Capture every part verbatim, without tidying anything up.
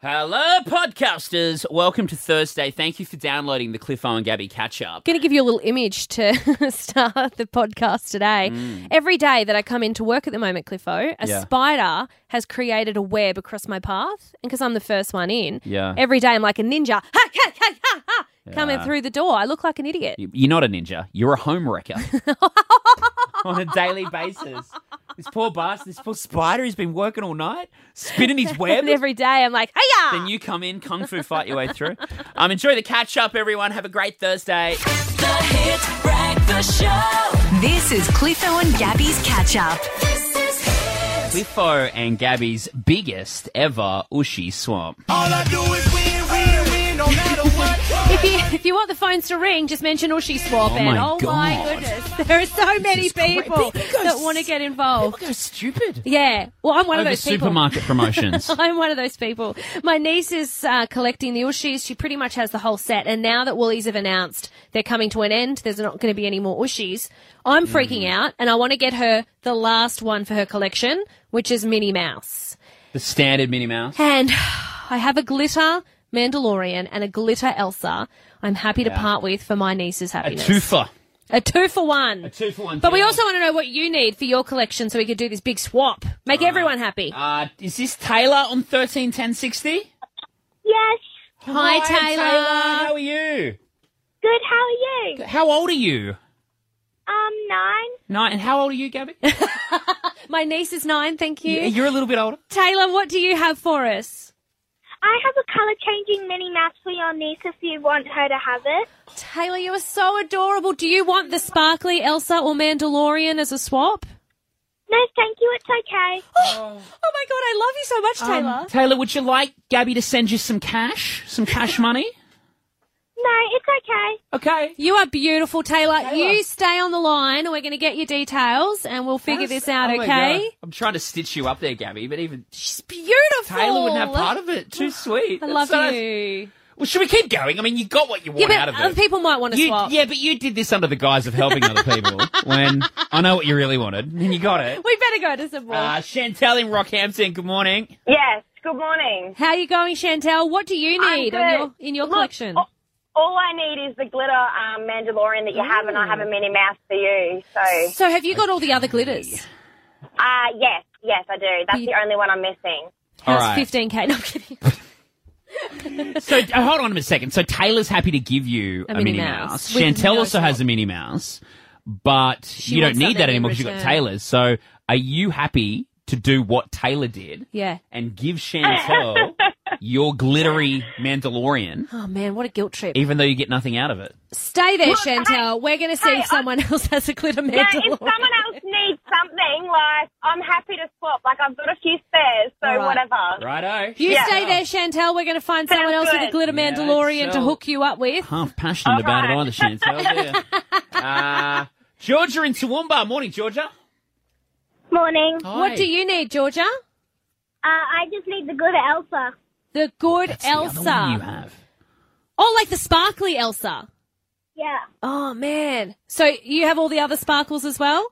Hello, podcasters. Welcome to Thursday. Thank you for downloading the Cliffo and Gabby catch-up. Going to give you a little image to start the podcast today. Mm. Every day that I come into work at the moment, Cliffo, a Yeah. spider has created a web across my path. And because I'm the first one in, Yeah. every day I'm like a ninja, ha, ha, ha, ha, ha, coming Yeah. through the door. I look like an idiot. You- You're not a ninja. You're a home wrecker on a daily basis. This poor bastard, this poor spider, he's been working all night, spinning his web. And every day I'm like, hiya! Then you come in, kung fu fight your way through. Um, enjoy the catch-up, everyone. Have a great Thursday. The Hit Breakfast Show. This is Cliffo and Gabby's catch up. This is Hit. Cliffo and Gabby's biggest ever Ushy swamp. All I do is win, win, win, no matter what. If you, if you want the phones to ring, just mention Ushy Swap. Oh, and my oh my God. goodness, there are so many is great. people People go that s- want to get involved. People go stupid. Yeah, well, I'm one of Over those people. supermarket promotions. I'm one of those people. My niece is uh, collecting the Ushies. She pretty much has the whole set. And now that Woolies have announced they're coming to an end, there's not going to be any more Ushies, I'm freaking out. And I want to get her the last one for her collection, which is Minnie Mouse. The standard Minnie Mouse. And I have a glitter Mandalorian and a glitter Elsa I'm happy to Yeah. part with for my niece's A happiness. twofer. A two for one. A two for one. But we deal. also want to know what you need for your collection so we could do this big swap. Make everyone happy. Uh, is this Taylor on thirteen ten sixty? Yes. Hi, Taylor. How are you? Good. How are you? How old are you? Um, nine. Nine. And how old are you, Gabby? My niece is nine, thank you. Yeah, you're a little bit older. Taylor, what do you have for us? I have a colour-changing Minnie Mouse for your niece if you want her to have it. Taylor, you are so adorable. Do you want the sparkly Elsa or Mandalorian as a swap? No, thank you. It's okay. Oh my God, I love you so much, Taylor. Um, Taylor, would you like Gabby to send you some cash? Some cash money? No, it's okay. Okay. You are beautiful, Taylor. Taylor. You stay on the line and we're going to get your details and we'll figure this out, Oh my okay? God. I'm trying to stitch you up there, Gabby, but even She's beautiful. Taylor wouldn't have part of it. Too sweet. I That's love so nice. you. Well, should we keep going? I mean, you got what you want Yeah, but out of other it. people might want to You, swap. yeah, but you did this under the guise of helping other people when I know what you really wanted, and you got it. We better go to some more. Uh, Chantel in Rockhampton, good morning. Yes, good morning. How are you going, Chantel? What do you I'm need on good. your, in your Look, collection? a- All I need is the glitter um, Mandalorian that you have, and I have a Minnie Mouse for you. So, So have you got all the other glitters? uh, yes, yes, I do. That's You- the only one I'm missing. All How's right. fifteen K? No, I'm kidding. So uh, hold on a second. So Taylor's happy to give you A a, Minnie Minnie Mouse Mouse. with Chantel no also has swap. a Minnie Mouse, but She you don't wants need something that in anymore because you've got return. Taylor's. So are you happy to do what Taylor did Yeah. and give Chantel your glittery Mandalorian, Oh, man, what a guilt trip. even though you get nothing out of it? Stay there, Look, Chantel. We're going to see hey, if someone else has a glitter Yeah, if Mandalorian. someone else needs something, like, I'm happy to swap. Like, I've got a few spares, so All right. whatever. Righto. You Yeah. stay there, Chantel. We're going to find someone Sounds else with a good. glitter Yeah, Mandalorian to so- hook you up with. Half passionate All about it right. either, Chantel. Yeah. uh, Georgia in Toowoomba. Morning, Georgia. Morning. What do you need, Georgia? Uh, I just need the glitter Elsa. The good That's Elsa. the other one you have. Oh, like the sparkly Elsa. Yeah. Oh, man. So you have all the other sparkles as well?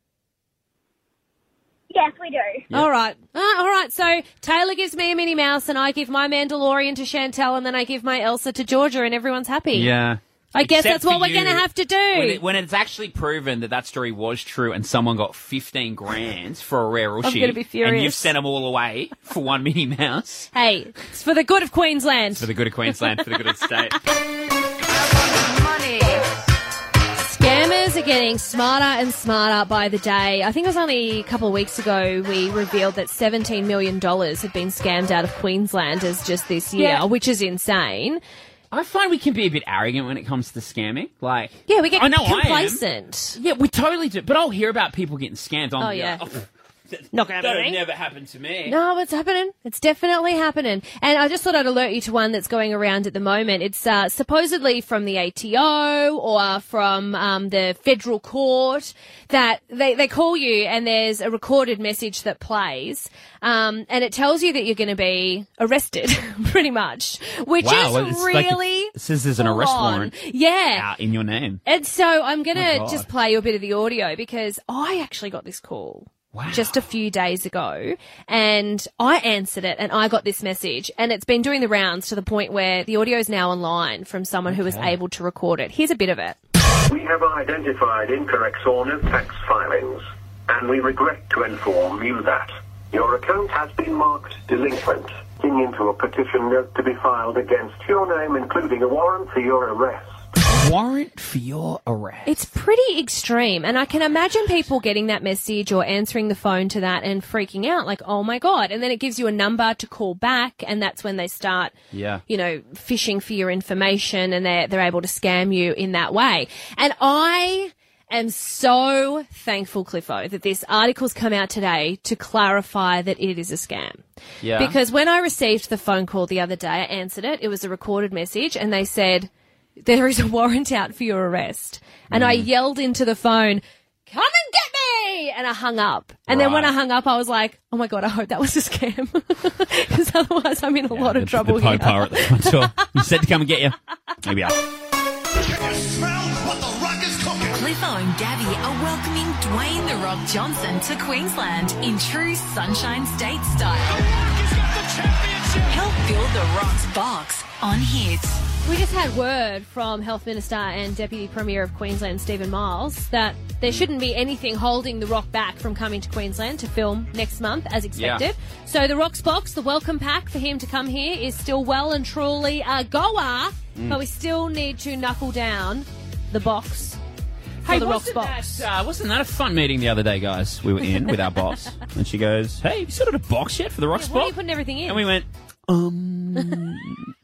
Yes, we do. All right. Uh, all right. So Taylor gives me a Minnie Mouse and I give my Mandalorian to Chantel and then I give my Elsa to Georgia and everyone's happy. Yeah. I guess Except that's what for we're you, going to have to do. When, it, when it's actually proven that that story was true and someone got fifteen grand for a rare Ushi, gonna be furious. and you've sent them all away for one Minnie Mouse, Hey, it's for the good of Queensland. for the good of Queensland, for the good of the state. Money. Scammers are getting smarter and smarter by the day. I think it was only a couple of weeks ago we revealed that seventeen million dollars had been scammed out of Queensland as just this year, Yeah. which is insane. I find we can be a bit arrogant when it comes to scamming. Like, Yeah, we get I know I am. complacent. Yeah, we totally do. But I'll hear about people getting scammed. I'm Oh, like, yeah. oh, Not gonna happen to that'll me. never happen to me. No, it's happening. It's definitely happening. And I just thought I'd alert you to one that's going around at the moment. It's uh, supposedly from the A T O or from um, the federal court that they, they call you and there's a recorded message that plays um, and it tells you that you're going to be arrested, pretty much, which Wow, is well, it's like really it says there's an full arrest on. warrant Yeah. out in your name. And so I'm going Oh, to God. just play you a bit of the audio because I actually got this call Wow. just a few days ago, and I answered it and I got this message, and it's been doing the rounds to the point where the audio is now online from someone who was able to record it. Here's a bit of it. We have identified incorrect SORNA tax filings, and we regret to inform you that your account has been marked delinquent, looking into a petition note to be filed against your name, including a warrant for your arrest. Warrant for your arrest. It's pretty extreme, and I can imagine people getting that message or answering the phone to that and freaking out like, oh my God. And then it gives you a number to call back, and that's when they start, Yeah. you know, fishing for your information, and they're, they're able to scam you in that way. And I am so thankful, Cliffo, that this article's come out today to clarify that it is a scam. Yeah. Because when I received the phone call the other day, I answered it. It was a recorded message, and they said, there is a warrant out for your arrest. And I yelled into the phone, come and get me! And I hung up. And then when Right. I hung up, I was like, oh my God, I hope that was a scam. Because otherwise I'm in a lot of the, trouble the here. Pope at the front door. You said to come and get you. Maybe I. Can you smell what the rock is cooking? Cliffo and Gabby are welcoming Dwayne The Rock Johnson to Queensland in true Sunshine State style. He's got the championship. Help build The Rock's box on Hits. We just had word from Health Minister and Deputy Premier of Queensland, Stephen Miles, that there shouldn't be anything holding The Rock back from coming to Queensland to film next month as expected. Yeah. So The Rock's box, the welcome pack for him to come here, is still well and truly a goer, but we still need to knuckle down the box for Hey, The Rock's wasn't box. that, uh, wasn't that a fun meeting the other day, guys? We were in with our boss, and she goes, hey, have you sorted a box yet for the Rock's What are you box? putting everything in? And we went, um...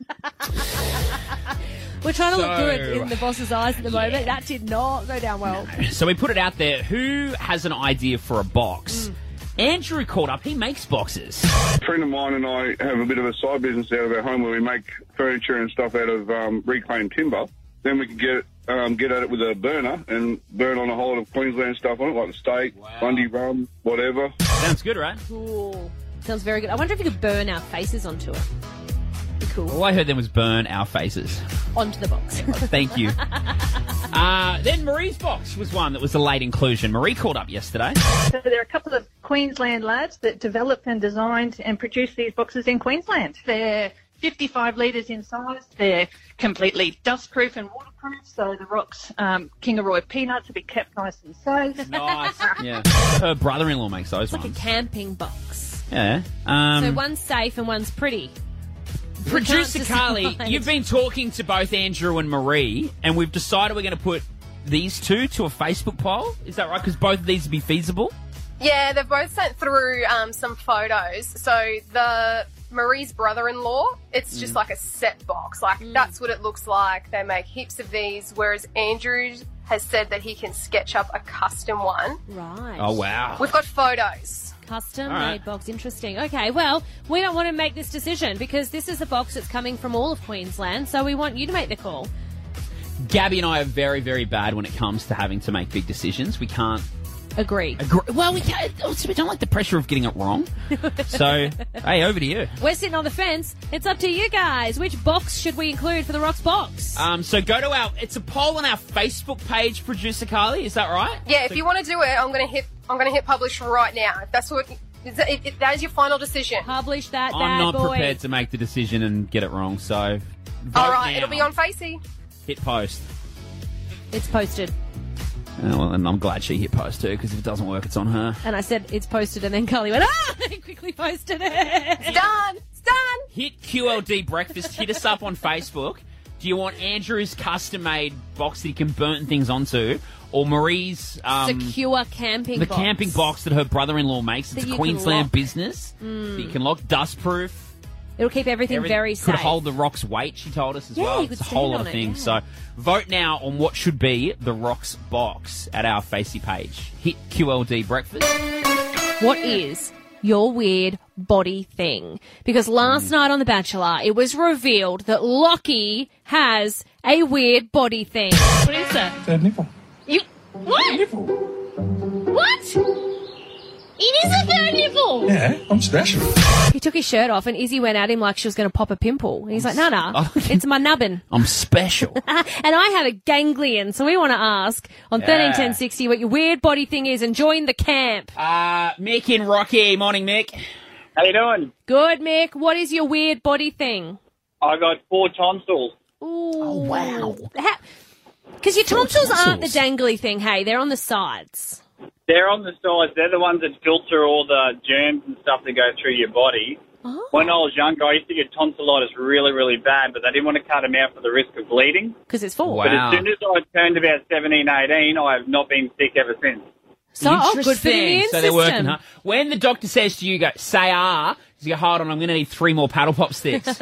We're trying to look So- good in the boss's eyes at the moment. That did not go down well. So we put it out there. Who has an idea for a box? Mm. Andrew called up. He makes boxes. A friend of mine and I have a bit of a side business out of our home where we make furniture and stuff out of um, reclaimed timber. Then we can get um, get at it with a burner and burn on a whole lot of Queensland stuff on it, like the steak, Bundy rum, whatever. Sounds good, right? Cool. Sounds very good. I wonder if you could burn our faces onto it. Be cool. All I heard then was burn our faces. Onto the box. Thank you. uh, then Marie's box was one that was a late inclusion. Marie called up yesterday. So there are a couple of Queensland lads that developed and designed and produced these boxes in Queensland. They're fifty-five litres in size. They're completely dustproof and waterproof, so the Rock's um, Kingaroy peanuts will be kept nice and safe. Nice. Yeah. Her brother-in-law makes those Like a ones. camping box. Yeah. Um, So one's safe and one's pretty. We Producer can't Carly, decide. you've been talking to both Andrew and Marie, and we've decided we're going to put these two to a Facebook poll. Is that right? Because both of these would be feasible. Yeah, they've both sent through um, some photos. So the Marie's brother-in-law, it's just like a set box. Like that's what it looks like. They make heaps of these, whereas Andrew has said that he can sketch up a custom one. Right. Oh, wow. We've got photos. Custom All right. made box. Interesting. Okay, well, we don't want to make this decision because this is a box that's coming from all of Queensland, so we want you to make the call. Gabby and I are very, very bad when it comes to having to make big decisions. We can't Agree. agree. Well, we can't. We don't like the pressure of getting it wrong. So, hey, over to you. We're sitting on the fence. It's up to you guys. Which box should we include for the Rock's box? Um, so go to our. It's a poll on our Facebook page, Producer Carly. Is that right? Yeah, if you want to do it, I'm going to hit. I'm going to hit publish right now. If that's what. Is that, if that is your final decision. Publish that I'm bad not boy. prepared to make the decision and get it wrong. So, vote All right, now. it'll be on Facey. Hit post. It's posted. Oh, well, and I'm glad she hit post too, because if it doesn't work, it's on her. And I said it's posted, and then Carly went, ah! And quickly posted it. It's done. It's done. Hit Q L D Breakfast. Hit us up on Facebook. Do you want Andrew's custom-made box that he can burn things onto, or Marie's um, Secure camping the box. camping box that her brother-in-law makes? It's That a you can Queensland lock. business that you can lock, dustproof. It'll keep everything, Everything very could safe. hold the Rock's weight, she told us as Yeah, well. you It's could a whole stand lot on of it, things. yeah. So vote now on what should be the Rock's box at our Facey page. Hit Q L D Breakfast. What is your weird body thing? Because last Hmm. night on The Bachelor, it was revealed that Lockie has a weird body thing. What is that? The nipple. You what? Nipple. What? It is a third nipple. Yeah, I'm special. He took his shirt off and Izzy went at him like she was going to pop a pimple. He's like, no, no, it's my nubbin. I'm special. And I have a ganglion, so we want to ask on Yeah. thirteen ten sixty what your weird body thing is and join the camp. Uh, Mick in Rocky. Morning, Mick. How you doing? Good, Mick. What is your weird body thing? I got four tonsils. Ooh. Oh, wow. Because your tonsils aren't the tonsils. dangly thing, hey, they're on the sides. They're on the sides. They're the ones that filter all the germs and stuff that go through your body. Oh. When I was younger, I used to get tonsillitis really, really bad, but they didn't want to cut them out for the risk of bleeding. Because it's full. But as soon as I turned about seventeen, eighteen, I have not been sick ever since. So, oh, good for the immune So they're working system. hard. When the doctor says to you, go, say ah, you go, hold on, I'm going to need three more paddle pop sticks.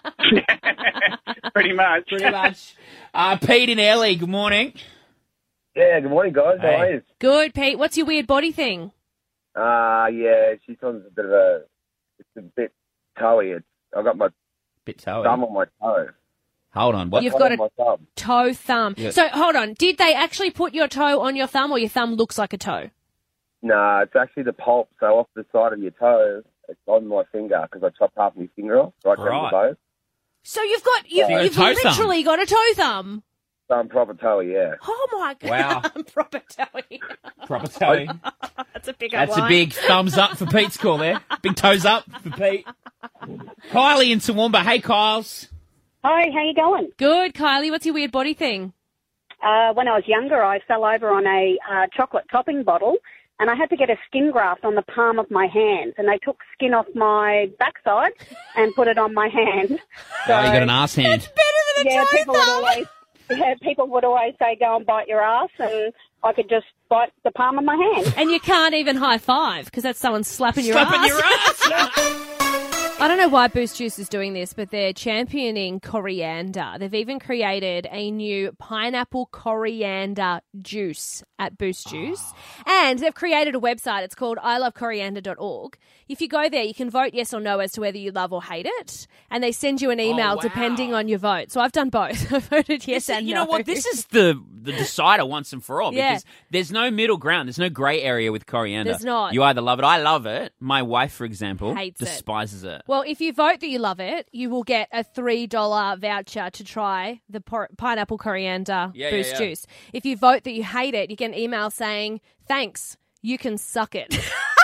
Pretty much. Pretty much. Uh, Pete in Ellie, good morning. Yeah, good morning, guys. How are you? Good, Pete. What's your weird body thing? Uh, yeah, she's on a bit of a, it's a bit toey. It's, I got my bit toey. thumb on my toe. Hold on, what? You've got on a my thumb. toe thumb. Yeah. So, hold on. Did they actually put your toe on your thumb or your thumb looks like a toe? Nah, it's actually the pulp, so off the side of your toe, it's on my finger, because I chopped half my finger off, right down Right. the both. So you've got, you've, Yeah. you've Toe thumb. literally got a toe thumb. Thumb proper toey, yeah. Oh, my God. Wow. Proper toe. Proper toe. That's a big That's a line. big thumbs up for Pete's call there. Big toes up for Pete. Kylie in Toowoomba. Hey, Kyles. Hi, how you going? Good, Kylie. What's your weird body thing? Uh, when I was younger, I fell over on a uh, chocolate topping bottle, and I had to get a skin graft on the palm of my hand. And they took skin off my backside and put it on my hand. Oh, you got an arse hand. yeah, people would always, yeah, people would always say, "Go and bite your ass," and I could just bite the palm of my hand. And you can't even high five because that's someone slapping your Slapping ass. your ass. I don't know why Boost Juice is doing this, but they're championing coriander. They've even created a new pineapple coriander juice at Boost Juice. And they've created a website. It's called I love coriander dot org. If you go there, you can vote yes or no as to whether you love or hate it. And they send you an email wow. depending on your vote. So I've done both. I voted yes and You no. know what? This is the the decider once and for all Yeah. because there's no middle ground. There's no grey area with coriander. There's not. You either love it. I love it. My wife, for example, Hates it. despises it. Well, if you vote that you love it, you will get a three dollars voucher to try the por- pineapple coriander Yeah, yeah, boost yeah. juice. If you vote that you hate it, you get an email saying, thanks, you can suck it.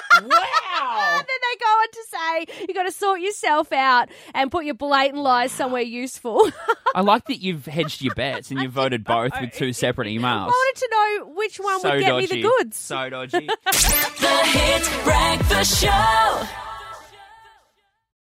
Wow! And then they go on to say, you got to sort yourself out and put your blatant lies somewhere useful. I like that you've hedged your bets and you voted both with two separate emails. I wanted to know which one So would get dodgy. me the goods. So dodgy. The Hit Breakfast Show.